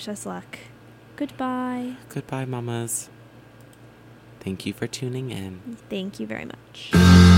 wish us luck. Goodbye. Goodbye, mamas. Thank you for tuning in. Thank you very much.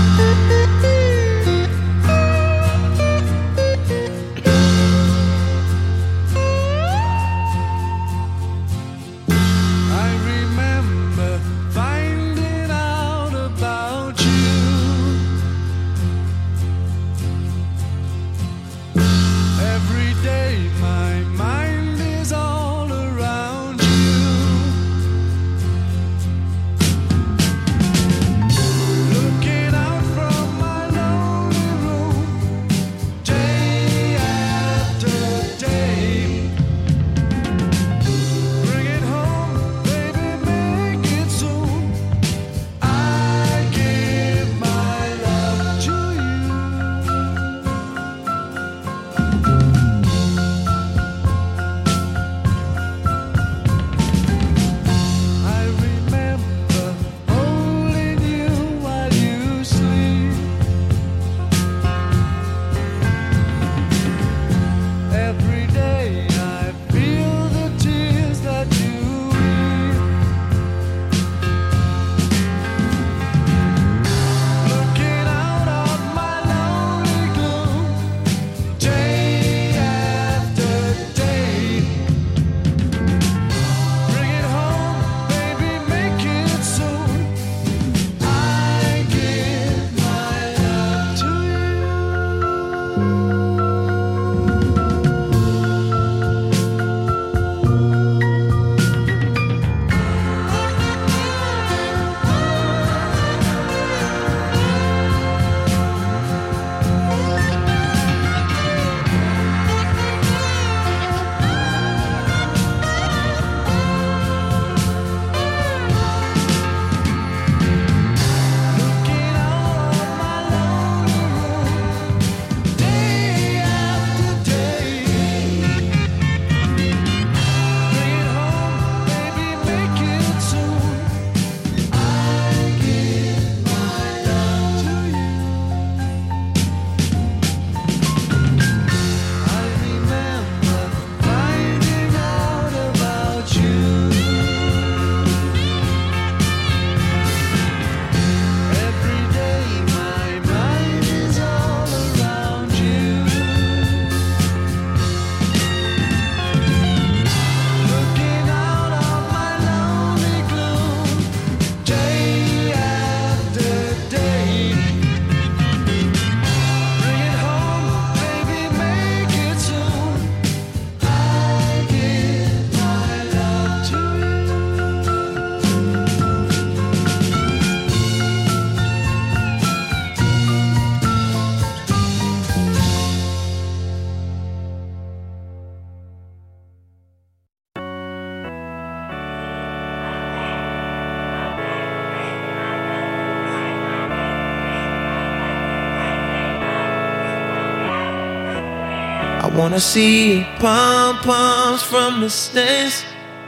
I wanna see pom-poms from the stands.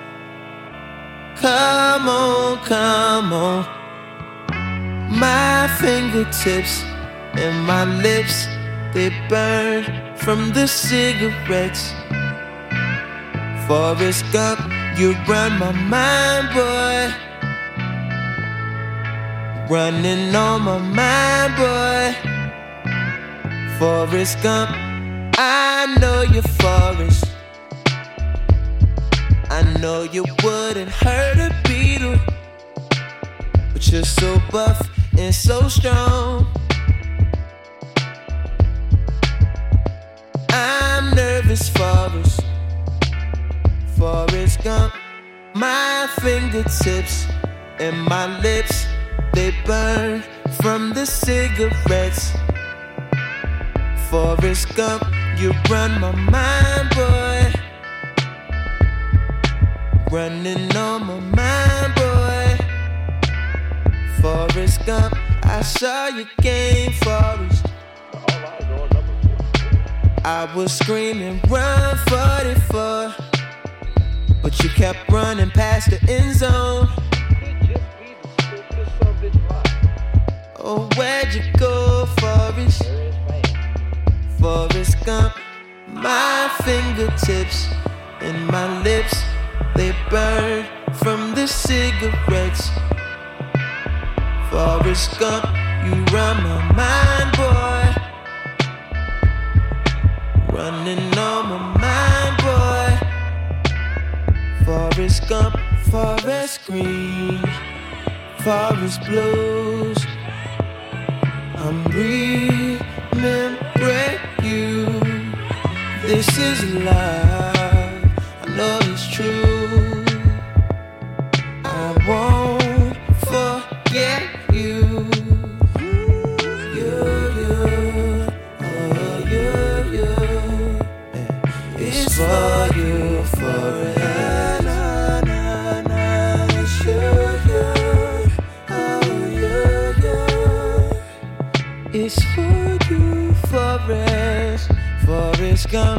Come on, come on. My fingertips and my lips, they burn from the cigarettes. Forrest Gump, you run my mind, boy. Running on my mind, boy. Forrest Gump, I know you're Forrest. I know you wouldn't hurt a beetle, but you're so buff and so strong. I'm nervous, Forrest. Forrest Gump, my fingertips and my lips, they burn from the cigarettes. Forrest Gump, you run my mind, boy. Running on my mind, boy. Forrest Gump, I saw your game, Forrest. I was screaming, run 44, but you kept running past the end zone. Oh, where'd you go, Forrest? Forrest Gump, my fingertips and my lips, they burn from the cigarettes. Forrest Gump, you run my mind, boy. Running on my mind, boy. Forrest Gump, forest green, forest blues. I'm remembering you. This is love, I know it's true. I won't forget you. You, oh you. It's for you forever. It's you, oh you. It's for you Forrest Gump.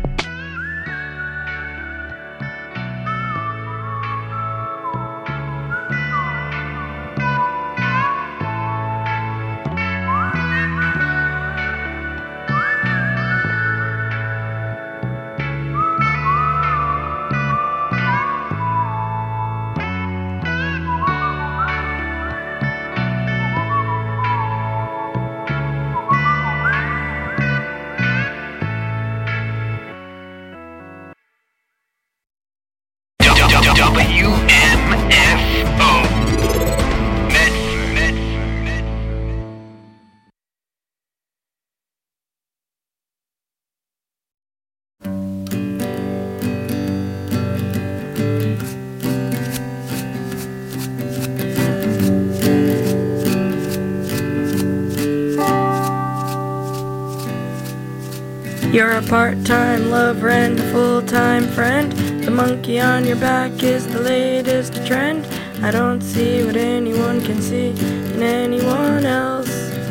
You're a part-time lover and a full-time friend. The monkey on your back is the latest trend. I don't see what anyone can see in anyone else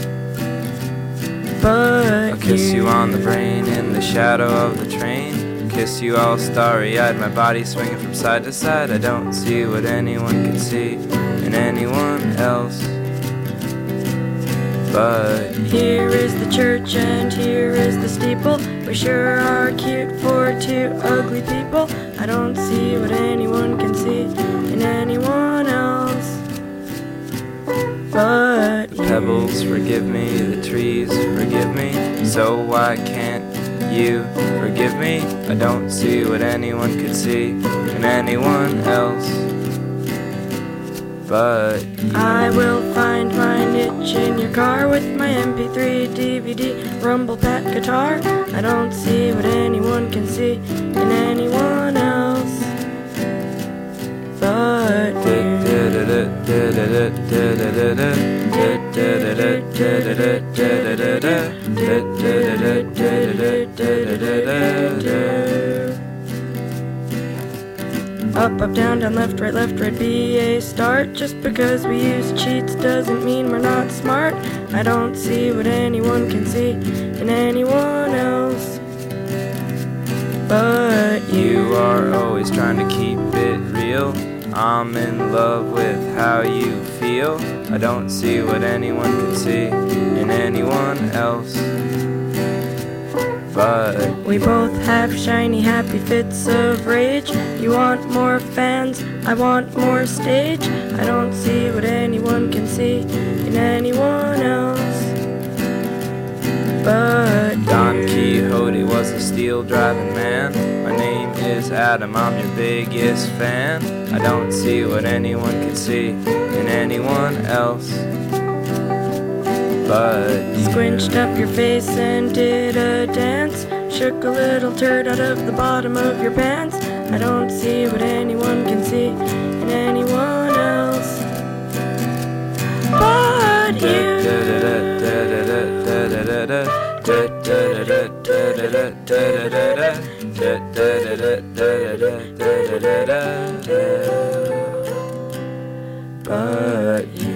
but I'll kiss you on the brain in the shadow of the train. Kiss you all starry-eyed, my body swinging from side to side. I don't see what anyone can see in anyone else but here is the church and here is the steeple. We sure are cute for two ugly people. I don't see what anyone can see in anyone else but the pebbles forgive me, the trees forgive me. So why can't you forgive me? I don't see what anyone could see in anyone else but I will find my niche in your car with my MP3, DVD, rumble pack guitar. I don't see what anyone can see in anyone else but up, up, down, down, left, right, be a start. Just because we use cheats doesn't mean we're not smart. I don't see what anyone can see in anyone else but you are always trying to keep it real. I'm in love with how you feel. I don't see what anyone can see in anyone else but we both have shiny, happy fits of rage. You want more fans, I want more stage. I don't see what anyone can see in anyone else but Don Quixote was a steel-driving man. My name is Adam, I'm your biggest fan. I don't see what anyone can see in anyone else but squinched up your face and did a dance. Shook a little turd out of the bottom of your pants. I don't see what anyone can see in anyone else but you. But you.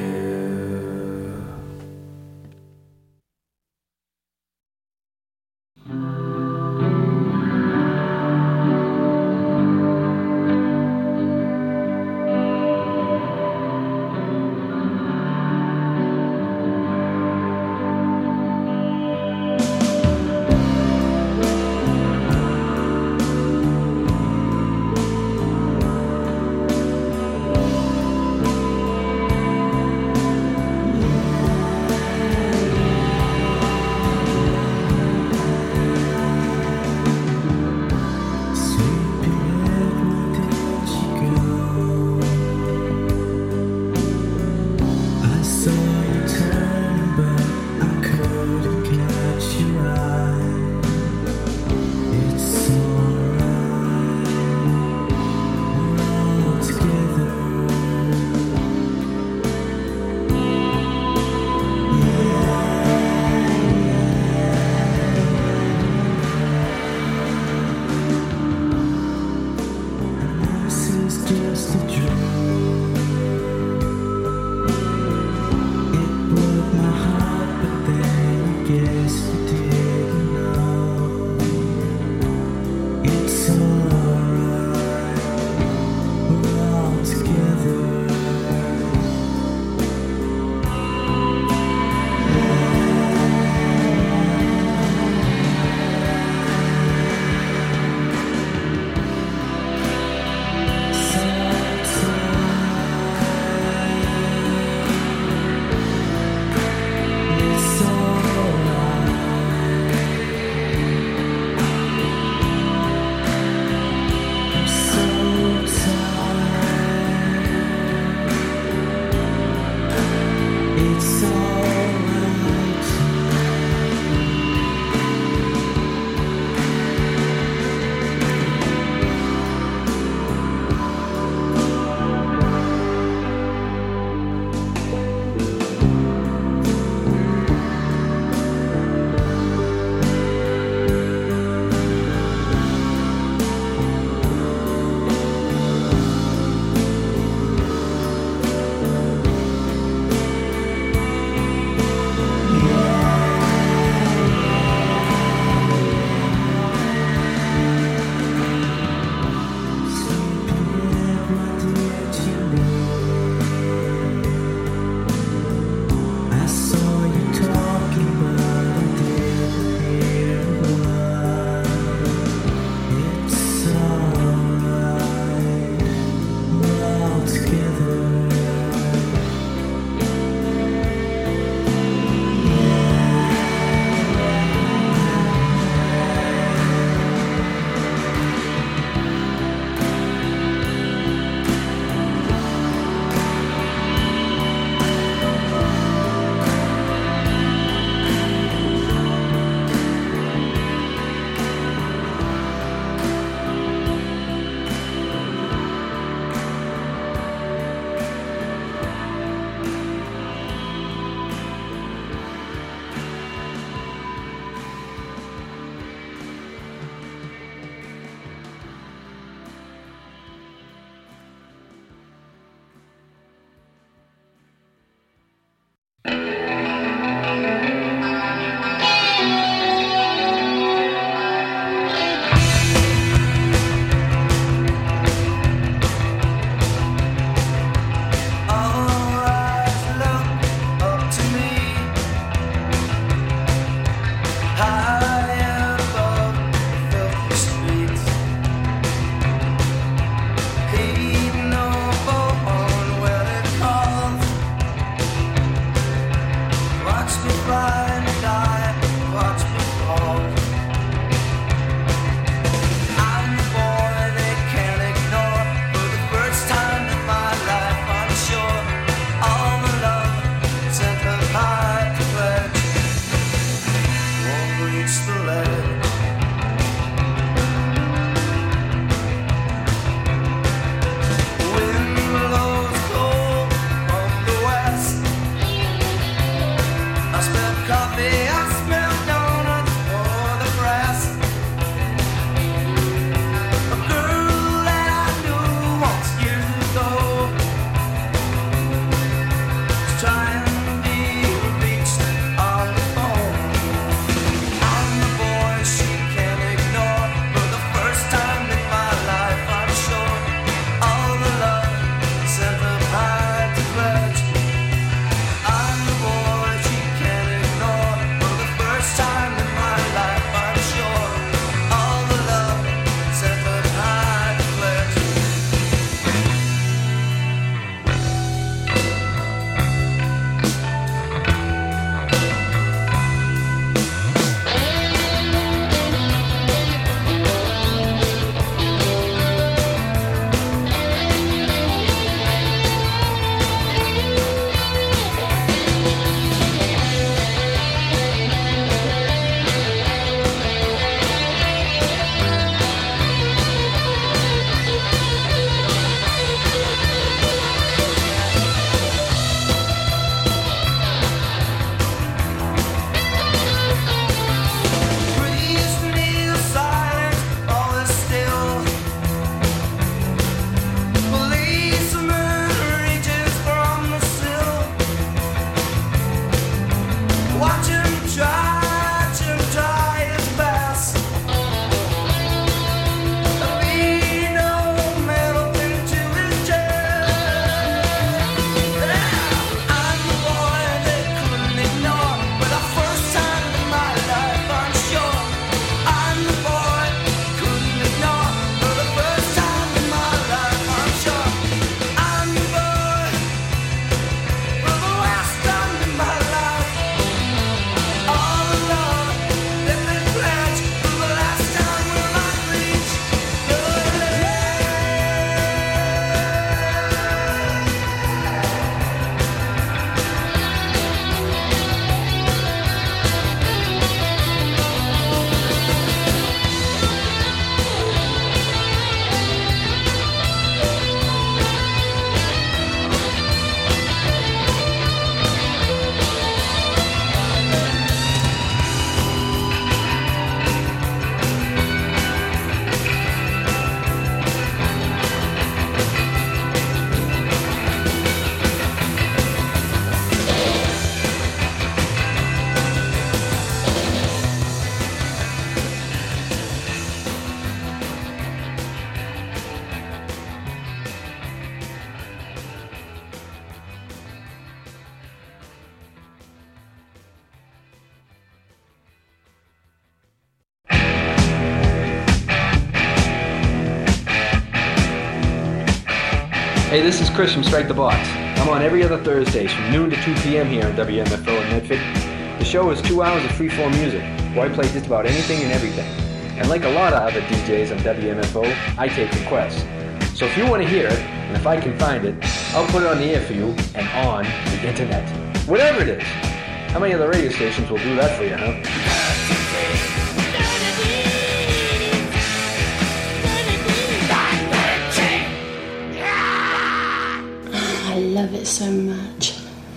Hey, this is Chris from Strike the Box. I'm on every other Thursdays from noon to 2 p.m. here on WMFO in Medford. The show is 2 hours of free-form music, where I play just about anything and everything. And like a lot of other DJs on WMFO, I take requests. So if you want to hear it, and if I can find it, I'll put it on the air for you and on the internet. Whatever it is. How many other radio stations will do that for you, huh? I love it so much.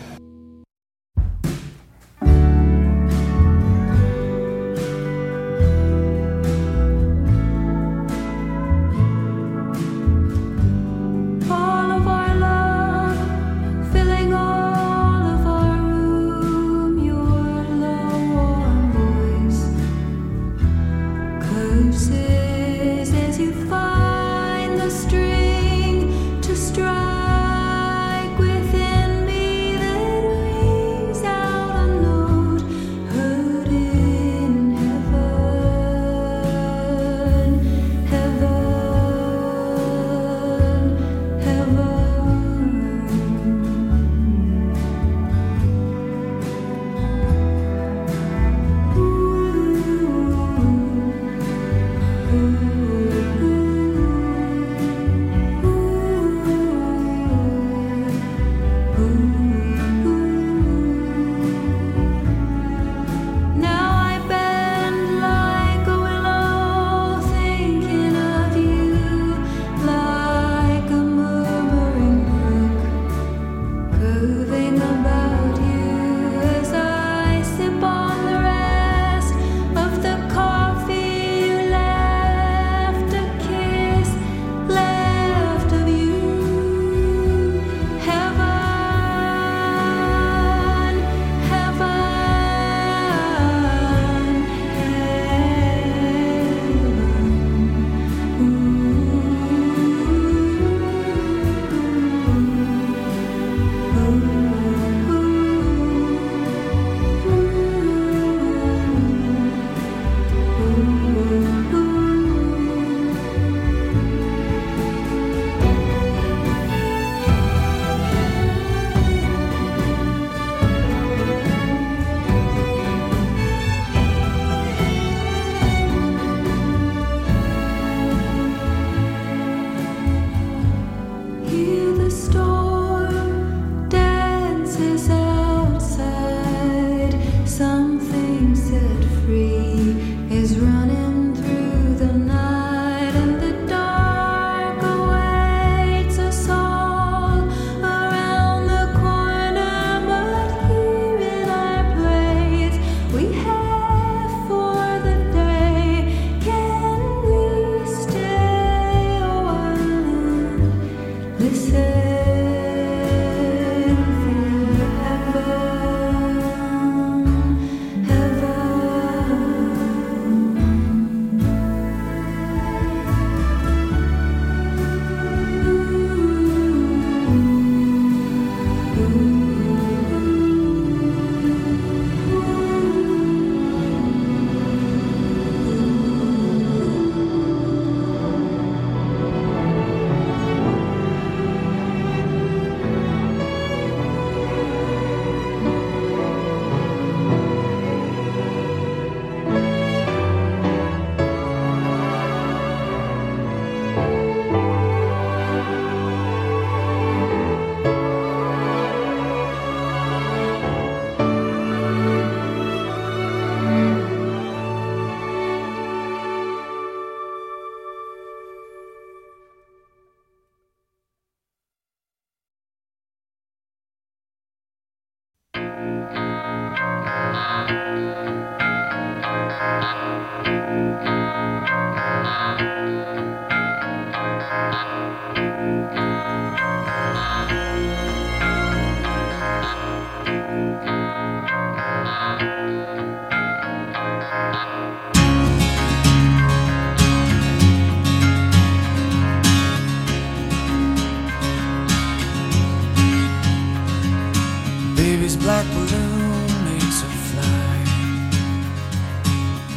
black balloon makes her fly.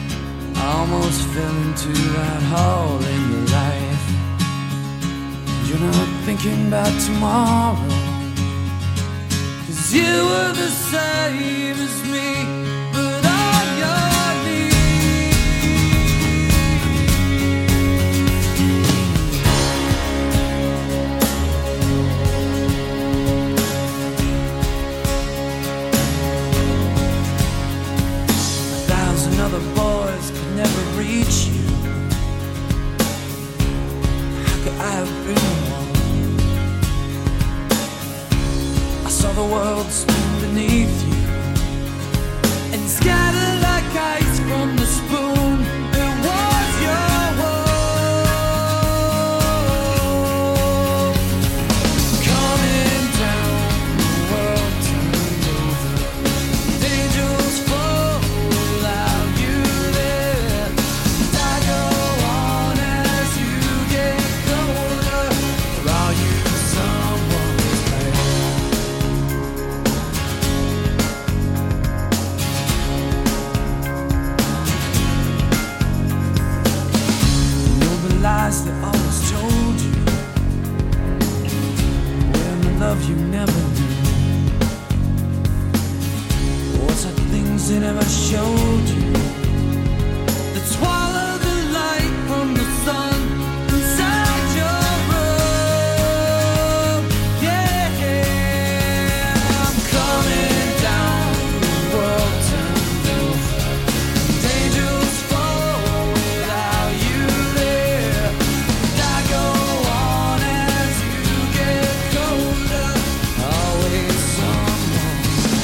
I almost fell into that hole in your life. You're not thinking about tomorrow, 'cause you were the same as me, but on your knees. 1,000 other boys could never reach you. How could I have been one? I saw the world spin beneath you and scatter like ice from the spoon. It was your world coming down, the world turned over. The angels fall without you there. And I go on as you get colder. Or are you someone's man? Lies they always told you, when the love you never knew, what's the things they never showed you, that swallow the light from the sun inside your room. Yeah, I'm coming down, the world turned over. The angels fall without you there. I go on as you get colder. Always someone.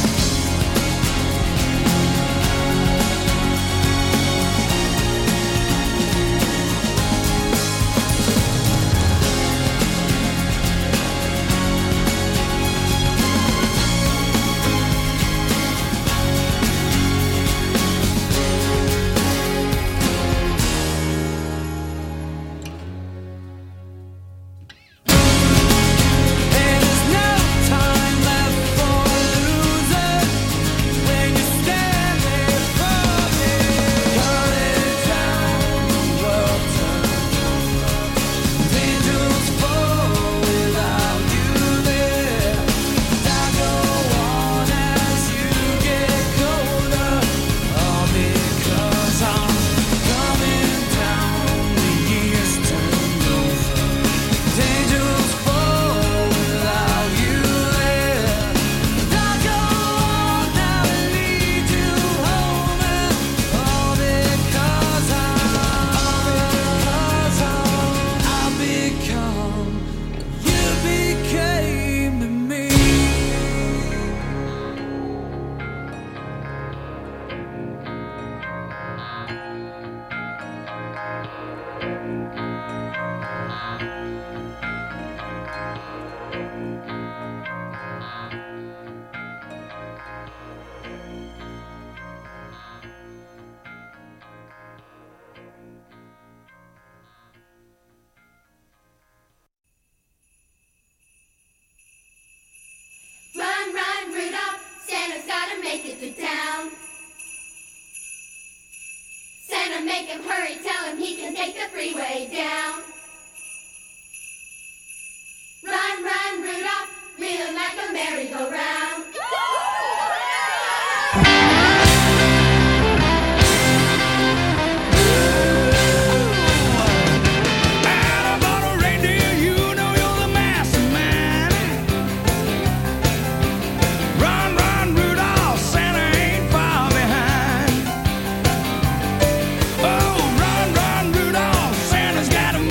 And there's no time left for losers when you stand there for me. Coming down, the world turned over. The angels fall without you there. I go on as you get colder. All because I'm coming down, the years turned over. The angels fall without you there. I go on now and lead you home, and all because I'll become, you became to me. Run, run, Rudolph, Santa's gotta make it to town. Santa, make him hurry, tell him he can take the freeway down. Run, run, Rudolph, reeling like a merry-go-round. Run, run, Rudolph, Santa ain't far behind. Oh, run, run, Rudolph, Santa's got a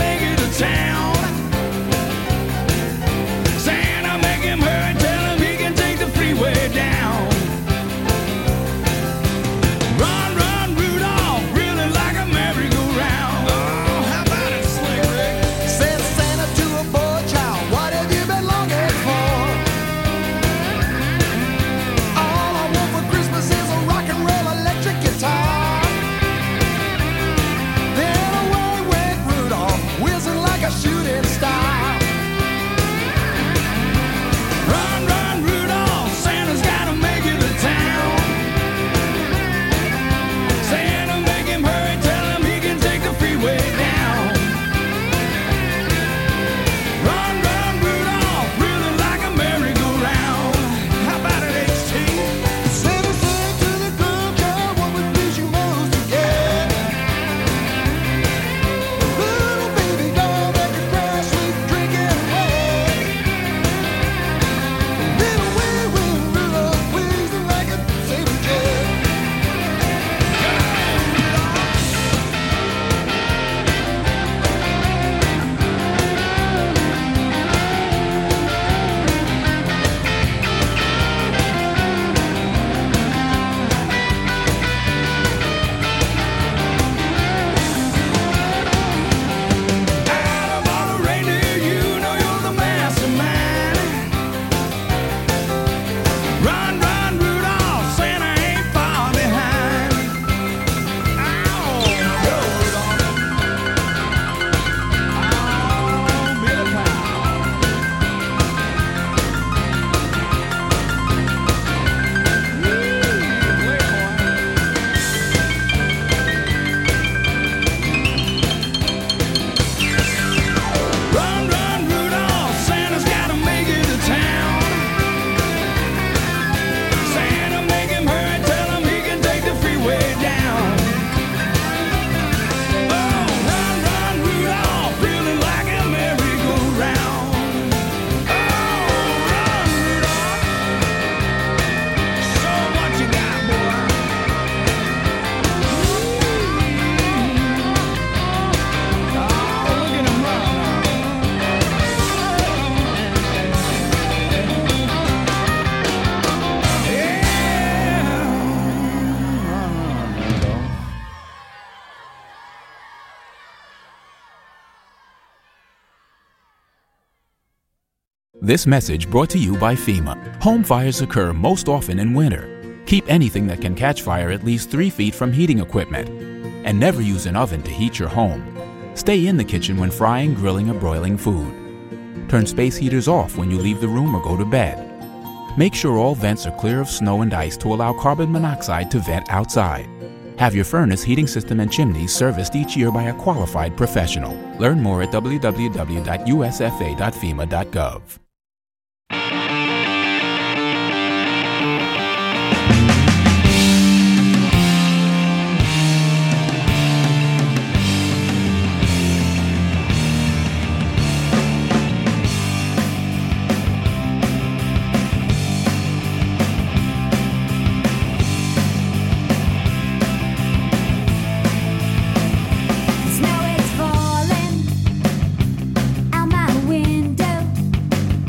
This message brought to you by FEMA. Home fires occur most often in winter. Keep anything that can catch fire at least 3 feet from heating equipment. And never use an oven to heat your home. Stay in the kitchen when frying, grilling, or broiling food. Turn space heaters off when you leave the room or go to bed. Make sure all vents are clear of snow and ice to allow carbon monoxide to vent outside. Have your furnace, heating system, and chimneys serviced each year by a qualified professional. Learn more at www.usfa.fema.gov. Snow is falling out my window.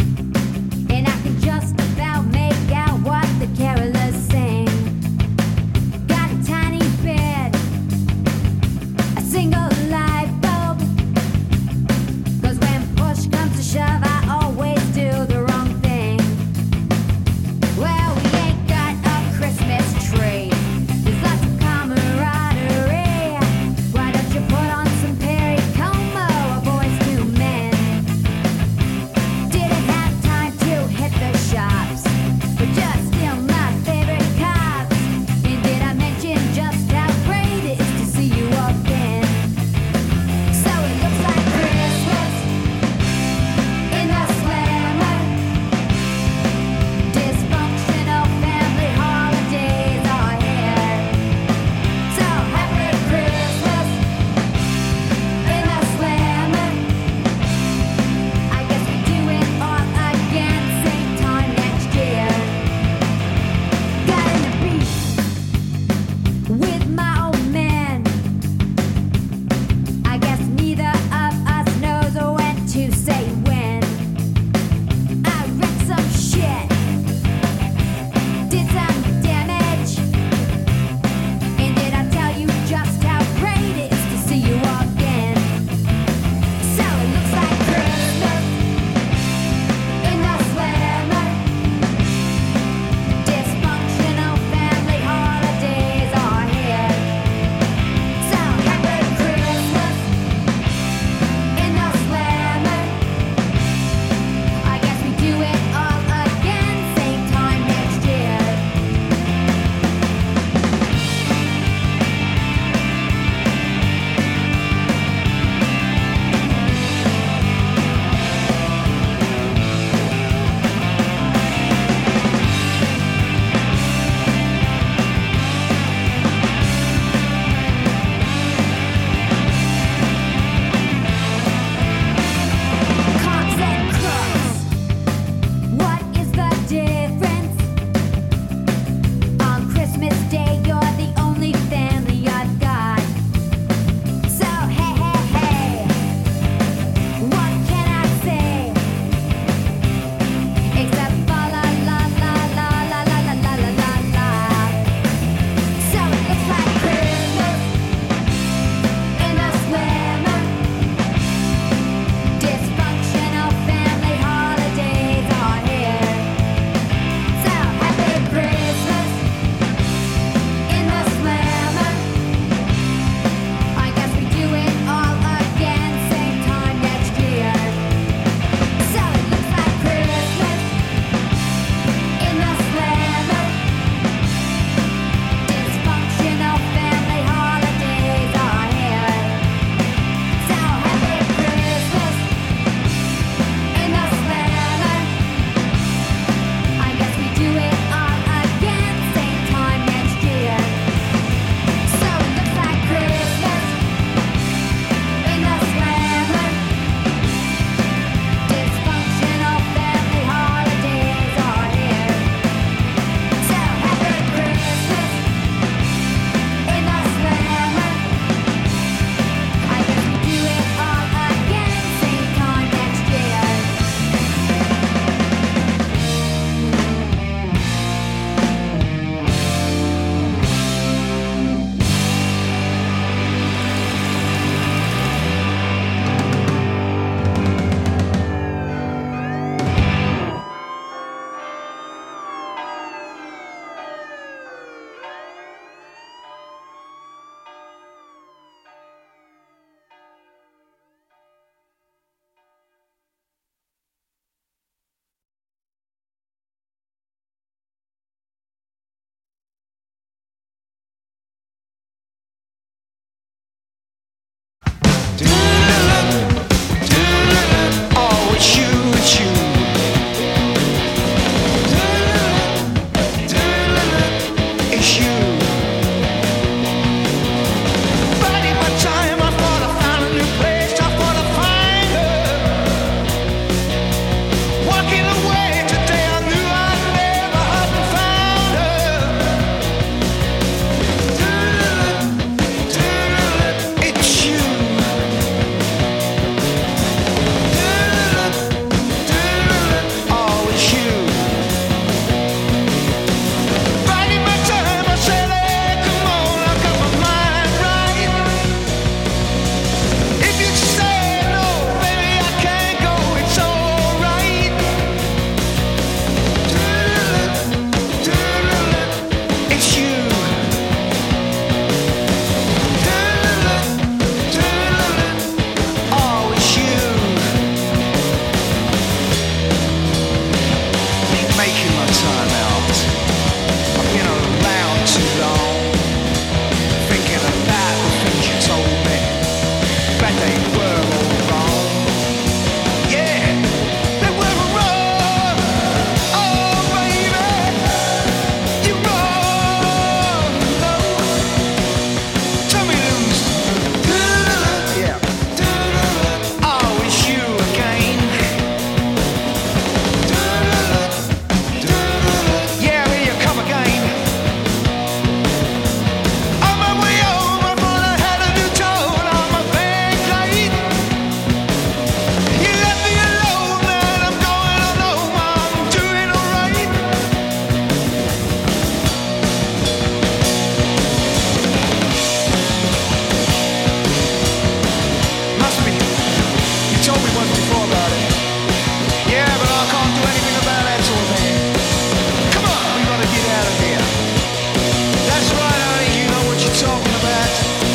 time out. I've been around too long, thinking about the things you told me, but they were all wrong. Yeah, they were wrong. Oh baby, you're wrong. No, tell me who's yeah. Oh, it's you again. Yeah, here you come again. On my way home, I thought I had a new tone on my backlight. You left me alone, and I'm going on home. I'm doing alright. Must be. You told me once before about it. Yeah, but I can't do anything about that sort of thing. Come on, we gotta get out of here. That's right, honey, you know what you're talking about.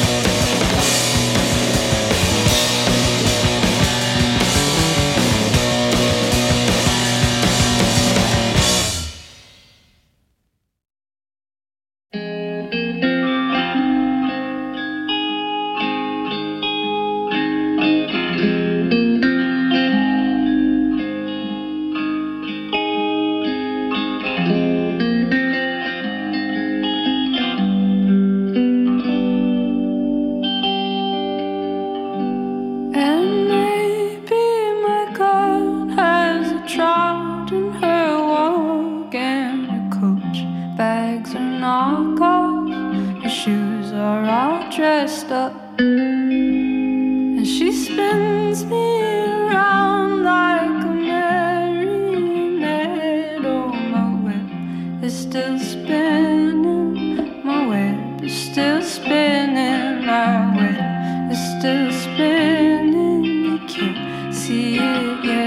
And maybe my God has a trout in her walk, and her coach bags are knockoff, her shoes are all dressed up, and she spins me around like a marionette. Oh, my web is still spinning, my web is still spinning, my web is still spinning, you can't see it yet.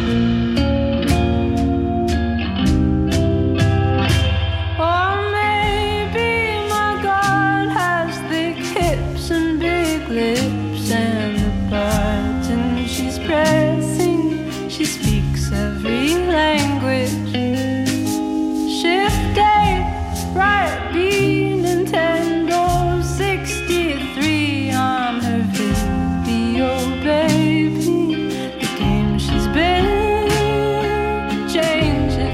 Or maybe my God has thick hips and big lips, and the button she's pressing, she speaks every language. Shift A, right B, Nintendo 63 on her video, baby. The game she's been changing.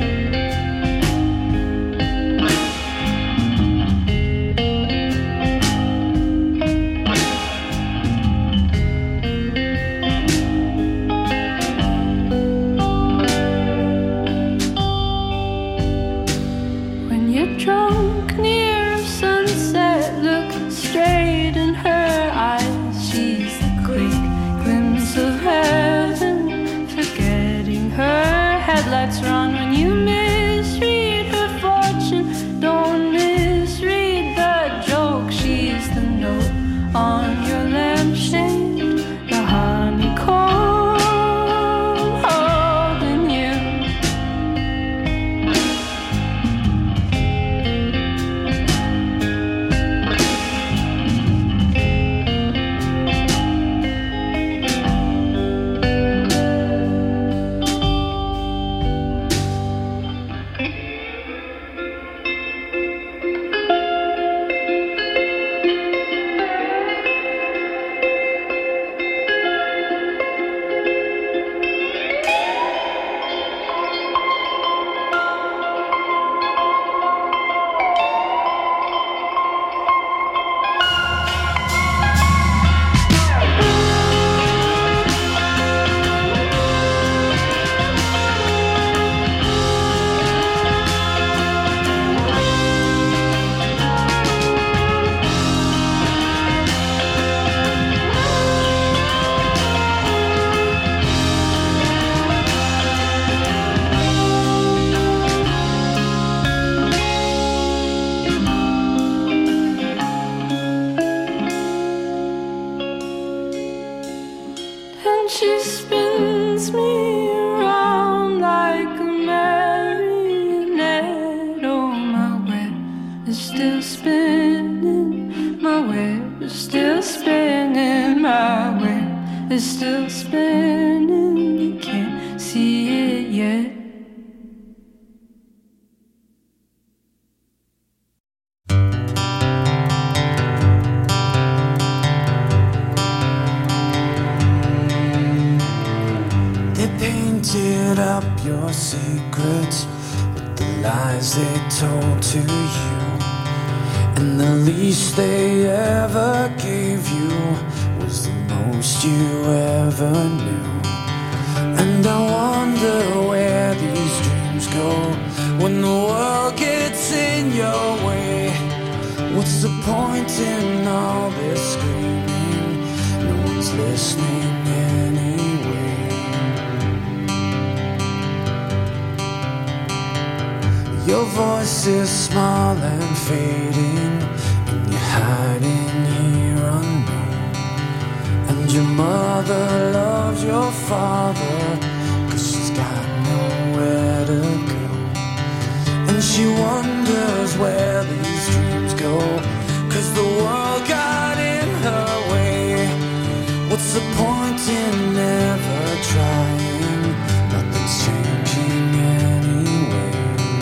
When you're drunk near a sunset, look straight in her eyes. She's the quick glimpse of heaven, forgetting her headlights run. When you misread her fortune, don't misread the joke. She's the note on your lampshade, the honeycomb holding you. And she spins me around like a marionette. Oh, my web is still spinning, my web is still spinning, my web is still spinning, you can't see it yet. painted up your secrets with the lies they told to you, and the least they ever gave you was the most you ever knew. And I wonder where these dreams go when the world gets in your way. What's the point in all this screaming? No one's listening anyway. Your voice is small and fading, and you're hiding here unknown. And your mother loves your father, 'cause she's got nowhere to go. And she wonders where these dreams go, 'cause the world got in her way. What's the point in never trying? Nothing's changing anyway.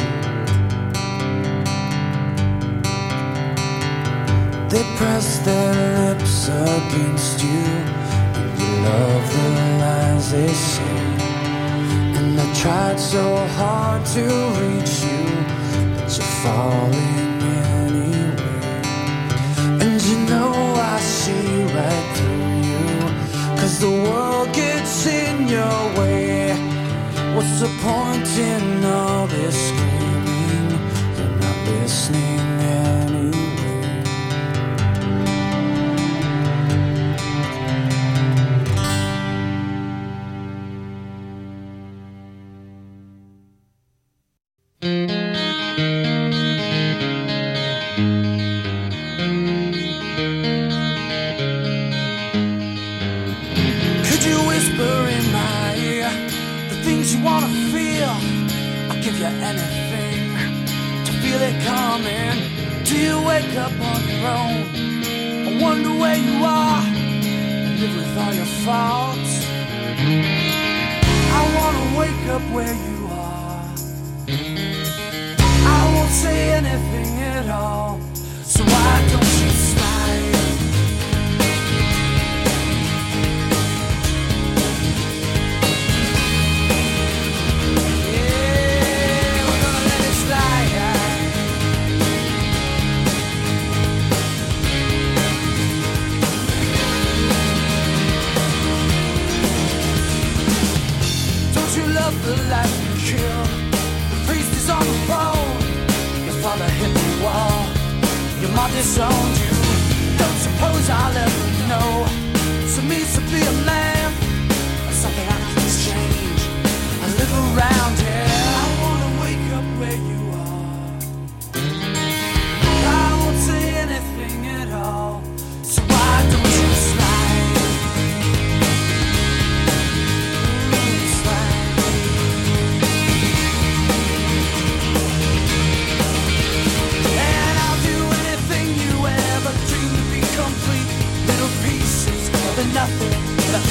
They press their lips against you, and you love the lies they say. And I tried so hard to reach you, but you're falling anyway. And you know I see right through you, 'cause the world gets in your way. What's the point in all this screaming? You're not listening anyway. Could you whisper in my ear the things you wanna feel? I'll give you anything to feel it coming. Do you wake up on your own? I wonder where you are and live with all your faults. I wanna wake up where you are. I won't say anything at all, so why don't you smile? The life you killed, the priest is on the phone. Your father hit the wall, your mom disowned you. Don't suppose I'll ever know what it means to be a man, or something I can change. I live around here. I wanna wake up where you are. I won't say anything at all, so why don't you slide? Nothing, the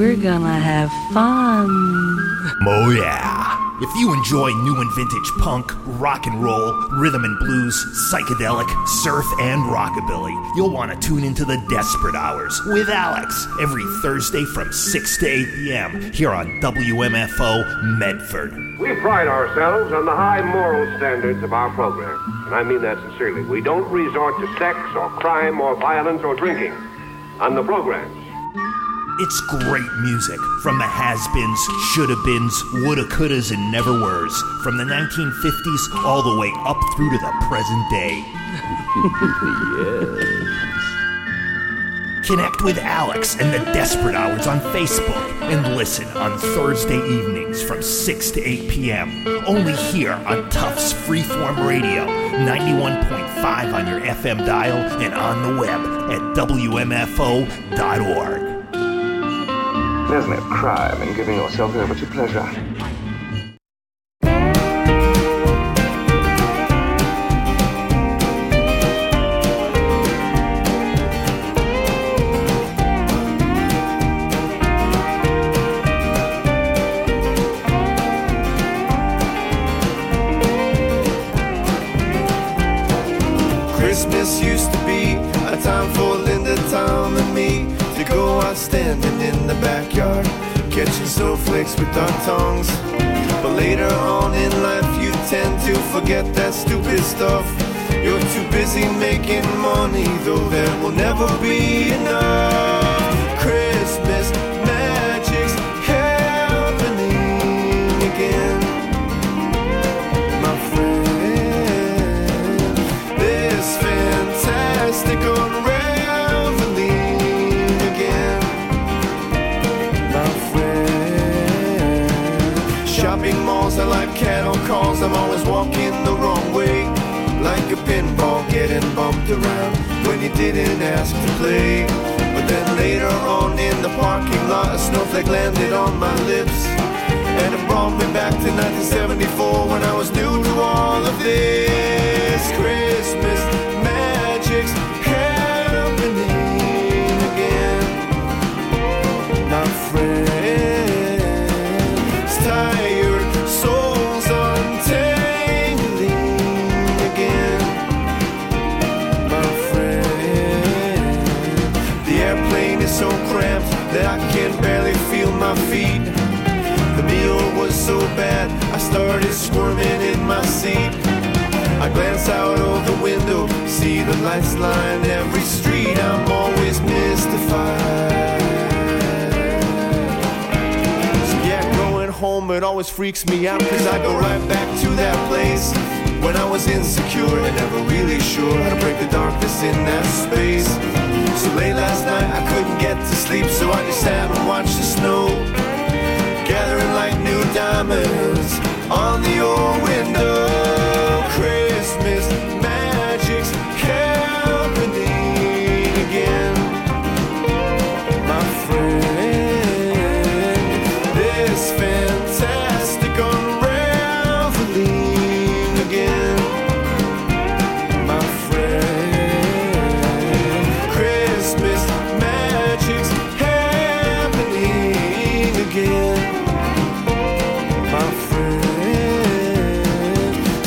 we're gonna have fun. Oh yeah. If you enjoy new and vintage punk, rock and roll, rhythm and blues, psychedelic, surf, and rockabilly, you'll want to tune into the Desperate Hours with Alex every Thursday from 6 to 8 p.m. here on WMFO Medford. We pride ourselves on the high moral standards of our program, and I mean that sincerely. We don't resort to sex or crime or violence or drinking on the programs. It's great music from the has-beens, shoulda-beens, woulda-couldas, and never-weres, from the 1950s all the way up through to the present day. Yes. Connect with Alex and the Desperate Hours on Facebook and listen on Thursday evenings from 6 to 8 p.m. Only here on Tufts Freeform Radio, 91.5 on your FM dial and on the web at WMFO.org. There's no crime in giving yourself over to pleasure. Christmas used to be a time for Linda, Tom, and me to go out standing in the backyard, catching snowflakes with our tongues. But later on in life you tend to forget that stupid stuff. You're too busy making money, though there will never be enough. Christmas magic's happening again, my friend. This fantastic unraveling again, my friend. Shopping malls are like cattle calls. I'm always walking the wrong way, like a pinball getting bumped around when you didn't ask to play. But then later on in the parking lot, a snowflake landed on my lips, and it brought me back to 1974 when I was new to all of this. Christmas magic's happening again, my friends. Tired souls untangling again, my friend. The airplane is so cramped that I can barely feel my feet. The meal was so bad I started squirming in my seat. I glance out of the window, see the lights line every street. I'm always mystified. So yeah, going home, it always freaks me out, cause I go right back to that place when I was insecure and never really sure how to break the darkness in that space. So late last night I couldn't get to sleep, so I just sat and watched the snow gathering like new diamonds on the old window. Christmas magic's happening again, my friend. This fantastic unraveling again, my friend. Christmas magic's happening again, my friend.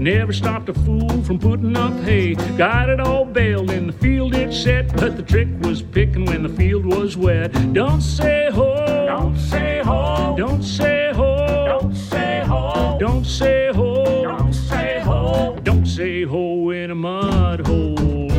Never stopped a fool from putting up hay. Got it all baled in the field it set, but the trick was picking when the field was wet. Don't say ho, don't say ho, don't say ho, don't say ho, don't say ho, don't say ho, don't say ho in a mud hole.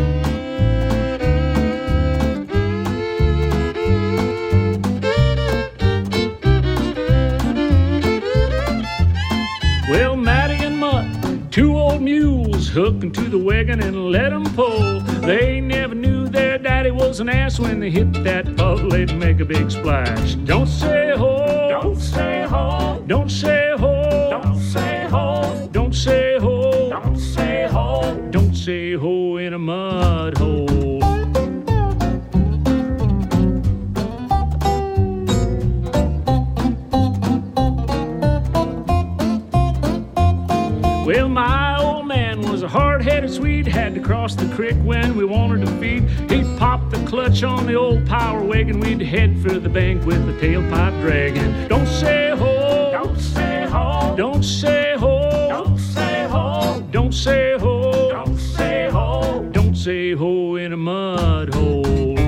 Well, Matty and Mutt, two old mules, hooking to the wagon and let them pull. They never knew their daddy was an ass. When they hit that puddle, they'd make a big splash. Don't say ho, don't say ho, don't say ho, don't say ho, don't say ho, don't say ho, don't say ho in a mud hole. Well, my old man was a hard-headed Swede, had to cross the creek when we wanted to feed. He'd pop the clutch on the old power wagon, we'd head for the bank with the tailpipe dragging. Don't say ho, don't say ho, don't say ho, don't say ho, don't say ho, don't say ho, don't say ho in a mud hole.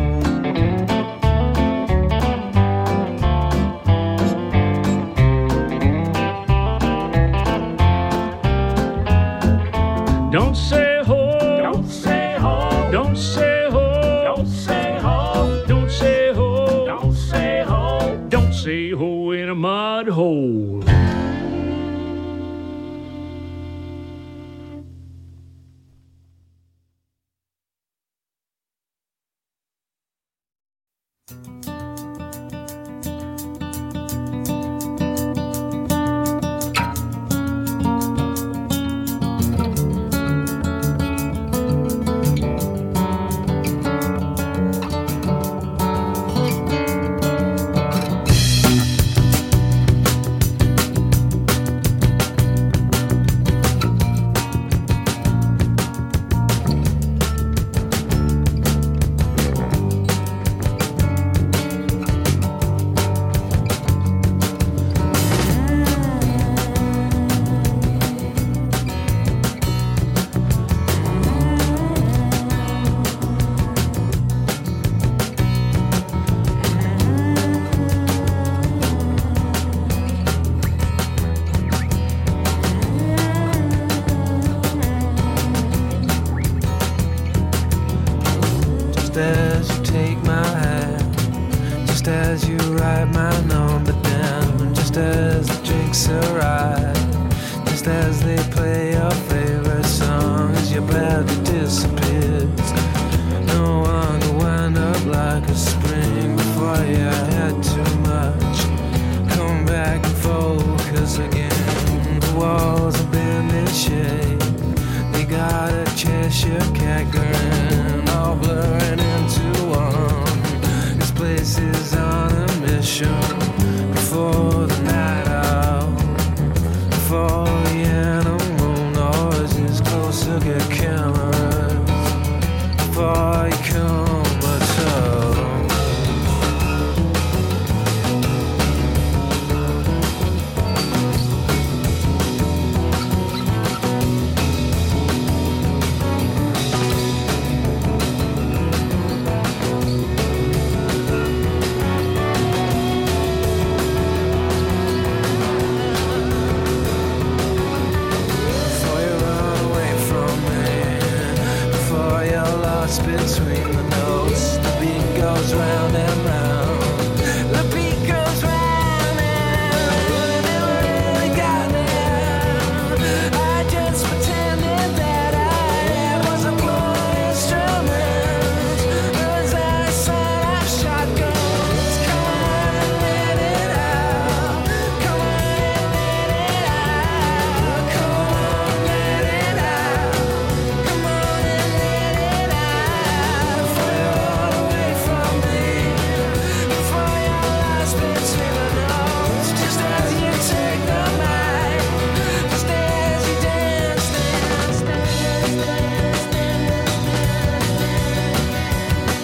Don't say ho, don't say ho, don't say ho, don't say ho, don't say ho, don't say ho, don't say ho in a mud hole. Between the notes, the beat goes round and